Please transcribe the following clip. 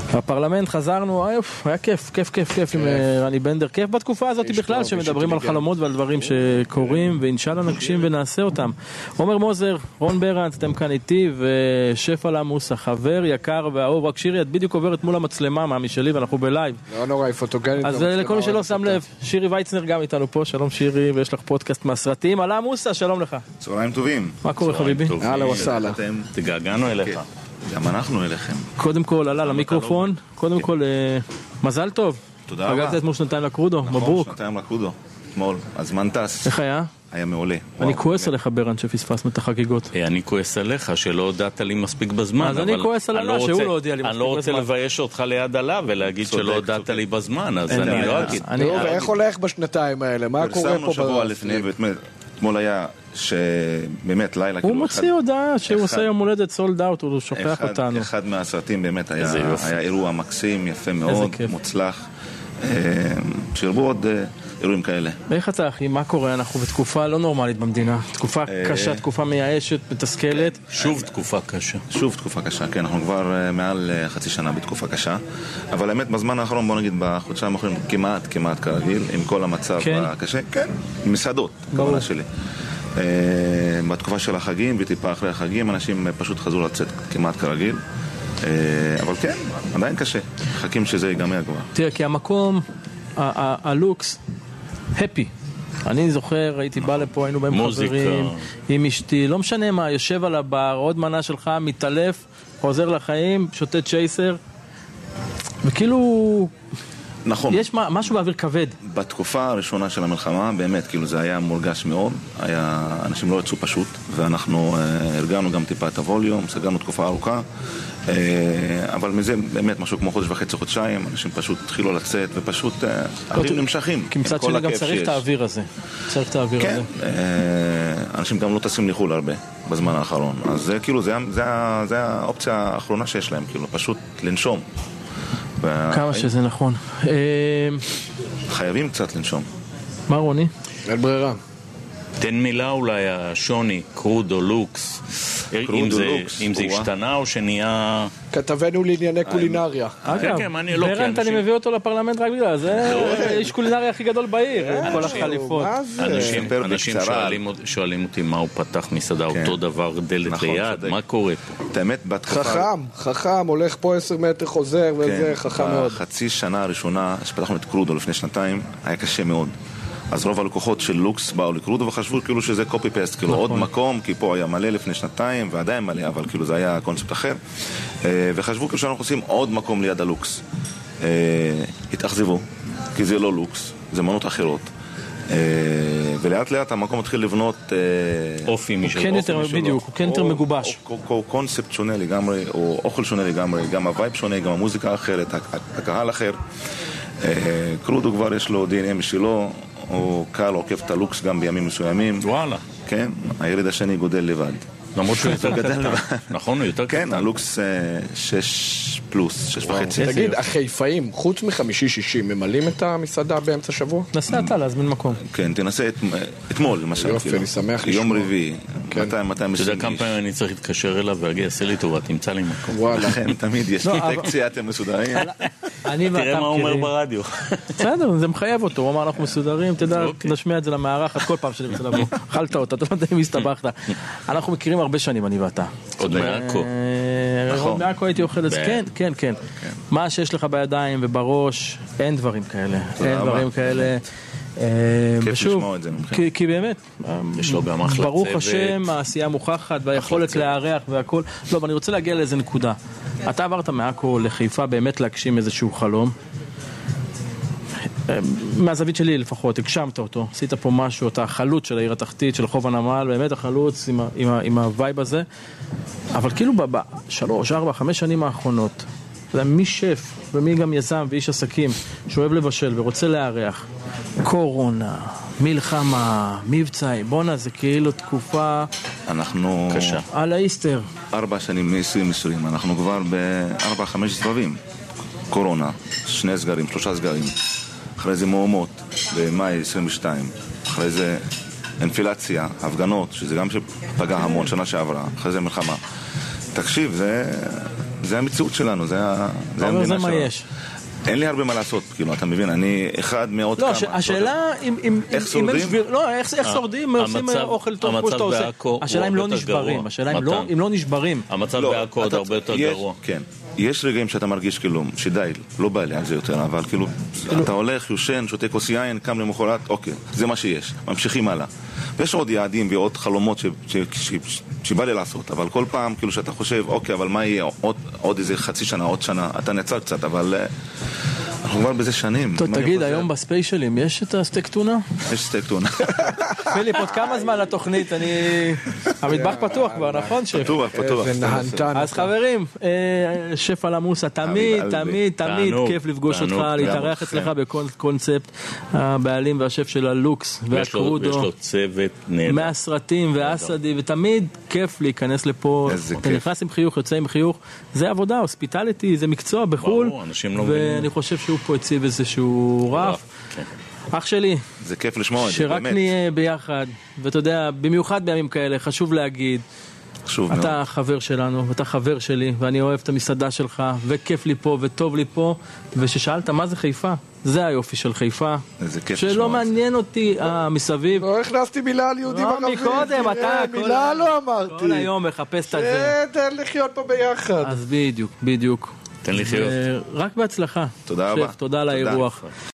הפרלמנט חזרנו, היה כיף עם רני בנדר, כיף בתקופה הזאת בכלל, שמדברים על חלומות ועל דברים שקורים, ואינשאללה נגשים ונעשה אותם. עומר מוזר, רון ברנץ, אתם כאן איתי, ושף על עמוס, החבר יקר והאהוב, רק שירי, את בדיוק עוברת מול המצלמה מהמי שלי, ואנחנו בלייב. לא נורא, היא פוטוגנית. אז לכל מי שלא שם לב, שירי וייצנר גם איתנו פה, שלום שירי, ויש לך פודקאסט מהסרטים. על עמוסה, שלום לך. צהריים טובים. מה קורה חביבי? הלאה וסהלה. תגעגענו אליך. גם אנחנו אליכם. קודם כל, עלה למיקרופון, קודם כל, מזל טוב. תודה רבה. חגגת אתמול 2 לקרודו, נכון, מברוק. 2 לקרודו, אתמול, הזמן טס. איך היה? היה מעולה. אני כועס עליך ברן שפספסנו את החגיגות. אני כועס עליך שלא הודעת לי מספיק בזמן. אז אני כועס עליו שהוא לא הודיע לי מספיק בזמן. אני לא רוצה לבייש אותך ליד עליו ולהגיד שלא הודעת לי בזמן, אז אני לא אגיד. ואיך הולך בשנתיים האלה? מה קורה פה? פרסמנו שבוע לפני, אתמול היה שבאמת לילה... הוא מוציא הודעה שהוא עושה יום הולדת סולד אאוט, הוא שוכח אותנו. אחד מהסרטים באמת היה אירוע מקסים, יפה מאוד, מוצלח. שירבו עוד אירועים כאלה. ואיך אתה אחי, מה קורה? אנחנו בתקופה לא נורמלית במדינה. תקופה קשה, תקופה מייאשת, מתסכלת. שוב תקופה קשה. שוב תקופה קשה, כן, אנחנו כבר מעל חצי שנה בתקופה קשה. אבל האמת, בזמן האחרון, בוא נגיד, בחודשיים האחרונים, כמעט כרגיל, עם כל המצב הקשה. כן, מסעדות, כמובן שלי. בתקופה של החגים וטיפה אחרי החגים, אנשים פשוט חזרו לצאת כמעט כרגיל. אבל כן, עדיין קשה. חכים שזה ייגמר כבר. תראה, כי המקום, הלוקס, הפי. אני זוכר, הייתי בא לפה, היינו בהם חברים, עם אשתי, לא משנה מה, יושב על הבר, עוד מנה שלך, מתעלף, חוזר לחיים, שותה צ'ייסר, וכאילו... נכון. יש משהו באוויר כבד. בתקופה הראשונה של המלחמה, באמת, כאילו זה היה מורגש מאוד, אנשים לא יצאו פשוט, ואנחנו הרגענו גם טיפה את הווליום, סגרנו תקופה ארוכה, אבל מזה באמת משהו כמו חודש וחצי, חודשיים, אנשים פשוט התחילו לצאת, ופשוט החיים נמשכים. כי מצד שני גם צריך את האוויר הזה. צריך את האוויר הזה. כן, אנשים גם לא טסים לחול הרבה בזמן האחרון, אז זה כאילו, זה האופציה האחרונה שיש להם, כאילו, פשוט לנשום. כמה שזה נכון. חייבים קצת לנשום. מה רוני? אין ברירה. תן מילה אולי, השוני, קרודו, לוקס. אם זה השתנה או שנהיה... כתבנו לענייני קולינריה. אגב, ברנט אני מביא אותו לפרלמנט רק בגלל זה איש קולינריה הכי גדול בעיר, כל החליפות. אנשים שואלים אותי מה הוא פתח מסעדה, אותו דבר דלת ליד, מה קורה פה? האמת, בתקופה... חכם, הולך פה 10 מטר, חוזר וזה חכם מאוד. בחצי שנה הראשונה שפתחנו את קרודו לפני 2 היה קשה מאוד. אז רוב הלקוחות של לוקס באו לקרודו וחשבו כאילו שזה קופי פסט, כאילו עוד מקום, כי פה היה מלא לפני 2 ועדיין מלא, אבל כאילו זה היה קונספט אחר, וחשבו כאילו שאנחנו עושים עוד מקום ליד הלוקס. התאכזבו, כי זה לא לוקס, זה מנות אחרות. ולאט לאט המקום התחיל לבנות אופי משלו. כן יותר, בדיוק, הוא כן יותר מגובש. הוא קונספט שונה לגמרי, או אוכל שונה לגמרי, גם הווייב שונה, גם המוזיקה אחרת, הקהל אחר. קרודו כבר יש לו DNA משלו, הוא קהל עוקף את הלוקס גם בימים מסוימים. וואלה. כן, הילד השני גודל לבד. למרות שהוא יותר קטן. נכון, הוא יותר קטן. כן, הלוקס 6 פלוס, 6.5. תגיד, החיפאים, חוץ מ5-6, ממלאים את המסעדה באמצע שבוע? נסה אתה להזמין מקום. כן, תנסה אתמול, למשל. יופי, אני שמח לשמוע. יום רביעי, 200 אתה יודע כמה פעמים אני צריך להתקשר אליו והגיע, עשה לי טובה, תמצא לי מקום. וואלה. לכן, תמיד יש טקציה, אתם מסודרים. תראה מה הוא אומר ברדיו. בסדר, זה מחייב אותו, הוא אמר אנחנו מסודרים, תדע, נשמיע את זה למערכת כל פעם שאני רוצה לבוא. אכלת אותה, אתה לא יודע אם הסתבכת. אנחנו מכירים הרבה שנים, אני ואתה. עוד מעקו. עוד מעקו הייתי אוכל את זה, כן, כן. מה שיש לך בידיים ובראש, אין דברים כאלה. אין דברים כאלה. כיף לשמוע את זה ממך. כי באמת, יש לו גם אחלה צוות. ברוך השם, העשייה מוכחת והיכולת להארח והכל. לא, אבל אני רוצה להגיע לאיזה נקודה. אתה עברת מעכו לחיפה באמת להגשים איזשהו חלום. מהזווית שלי לפחות, הגשמת אותו, עשית פה משהו, אתה החלוץ של העיר התחתית, של חוב הנמל, באמת החלוץ עם הווייב הזה, אבל כאילו ב3, 4, 5 שנים האחרונות, מי שף ומי גם יזם ואיש עסקים שאוהב לבשל ורוצה לארח, קורונה, מלחמה, מבצעי, בונה, זה כאילו תקופה אנחנו קשה. על האיסטר. 4 שנים מ-2020, אנחנו כבר ב4-5 סבבים. קורונה, 2 סגרים, 3 סגרים. אחרי זה מהומות במאי 22, אחרי זה אינפלציה, הפגנות, שזה גם שפגע המון שנה שעברה, אחרי זה מלחמה. תקשיב, זה המציאות שלנו, זה אבל זה המדינה מה שלנו. יש. אין לי הרבה מה לעשות, כאילו, אתה מבין, אני אחד מעוד לא, כמה. השאלה אם איך שורדים? לא, איך שורדים, עושים אוכל טוב כמו שאתה עושה. השאלה אם לא נשברים, השאלה אם לא נשברים. המצב בעכו עוד הרבה יותר גרוע. כן. יש רגעים שאתה מרגיש כאילו, שדי, לא בא לי על זה יותר, אבל כאילו, אתה הולך, יושן, שותה כוס יין, קם למחרת, אוקיי, זה מה שיש, ממשיכים הלאה. ויש עוד יעדים ועוד חלומות שבא לי לעשות, אבל כל פעם, כאילו שאתה חושב, אוקיי, אבל מה יהיה עוד איזה חצי שנה, עוד שנה, אתה נעצר קצת, אבל אנחנו כבר בזה שנים. תגיד, היום בספיישלים יש את הסטייק טונה? יש סטייק טונה. פיליפ, עוד כמה זמן לתוכנית? המטבח פתוח כבר, נכון? פתוח. אז חברים, שף על המוסה, תמיד כיף לפגוש אותך, להתארח אצלך בקונספט, הבעלים והשף של הלוקס והקרודו. יש לו צוות נהדר. מהסרטים והאסדי, ותמיד כיף להיכנס לפה. אתה נכנס עם חיוך, יוצא עם חיוך. זה עבודה, הוספיטליטי, זה מקצוע בחול. ואני חושב שהוא פה הציב איזשהו רף. אח שלי, זה כיף לשמוע את זה, באמת. שרק נהיה ביחד, ואתה יודע, במיוחד בימים כאלה, חשוב להגיד, אתה חבר שלנו, ואתה חבר שלי, ואני אוהב את המסעדה שלך, וכיף לי פה, וטוב לי פה, וששאלת מה זה חיפה, זה היופי של חיפה, שלא מעניין אותי מסביב. לא הכנסתי מילה על יהודים ערבים. מקודם, אתה מילה לא אמרתי. כל היום מחפש את זה. תן לחיות פה ביחד. אז בדיוק. תן לחיות. רק בהצלחה. תודה רבה. תודה על האירוח.